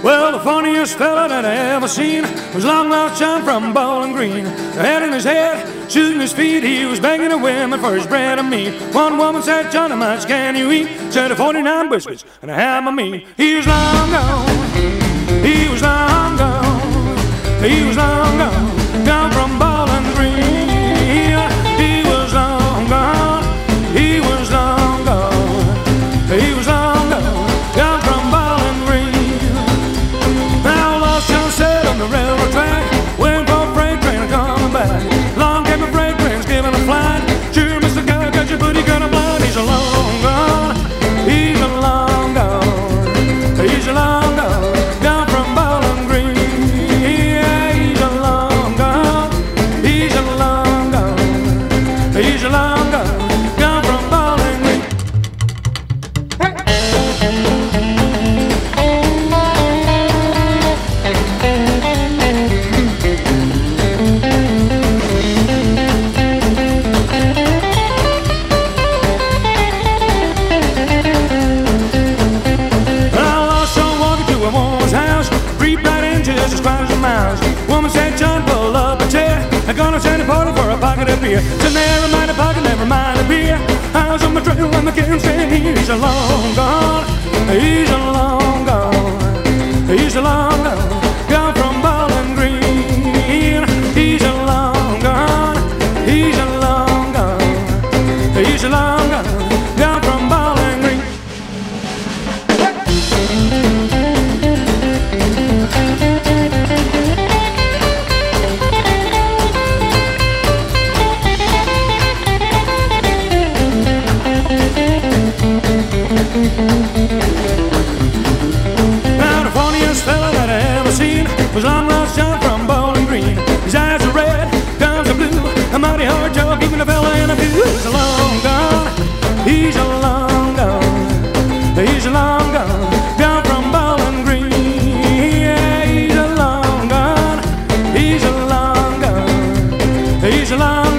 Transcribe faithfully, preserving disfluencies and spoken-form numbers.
Well, the funniest fella that I ever seen was Long Lost John from Bowling Green. A head in his head, shoes in his feet, he was begging the women for his bread and meat. One woman said, "John, how much can you eat?" Said, forty-nine biscuits and a ham of meat. He was long gone, he was long gone, he was long gone, gone from Bowling Green. He was long gone, he was long gone, he was long gone, gone from Bowling Green. Now Lost John sat on the railroad track, waiting for a freight train coming back. Long came a freight train's giving a flight. Sure, Mister Guy, got your booty got a blind. He's a long gone, he's a long gone, he's a long gone, gone from Bowling Green. Yeah, he's a long gone, he's a long gone, he's a long gone, gone from Bowling Green. Woman said, "John, pull up a chair. I'm gonna send a party for a pocket of beer." Said, "Never mind a pocket, never mind a beer. I was on my trail and I can't stand here." He's a long gone, he's a long gone, he's a long gone, gone from Bowling Green. He's a long gone, he's a long gone, he's a long gone, gone from Bowling Green. Now the funniest fella that I ever seen was Long Lost John from Bowling Green. His eyes are red, gums are blue, a mighty hard job keeping a fella in a pew. He's a long gone, he's a long gone, he's a long gone, gone from Bowling Green. Yeah, he's a long gone, he's a long gone, he's a long